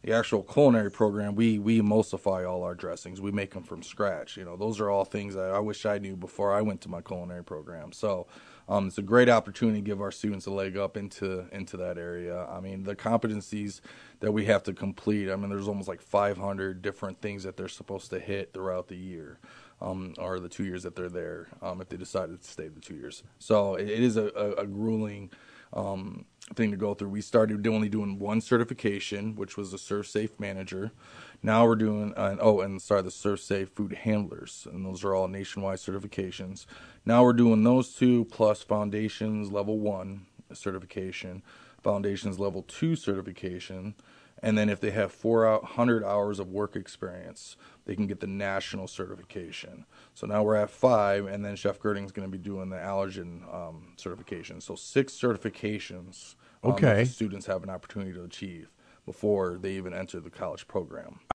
The actual culinary program, we emulsify all our dressings. We make them from scratch. Those are all things that I wish I knew before I went to my culinary program. So it's a great opportunity to give our students a leg up into that area. I mean, the competencies that we have to complete. I mean, there's almost like 500 different things that they're supposed to hit throughout the year, or the 2 years that they're there, if they decided to stay the 2 years. So it is a grueling thing to go through. We started only doing one certification, which was the ServSafe Manager. Now we're doing, the ServSafe Food Handlers, and those are all nationwide certifications. Now we're doing those two plus Foundations Level 1 certification, Foundations Level 2 certification, and then if they have 400 hours of work experience, they can get the national certification. So now we're at 5, and then Chef Girding's going to be doing the allergen certification. So 6 certifications that the Okay. students have an opportunity to achieve before they even enter the college program.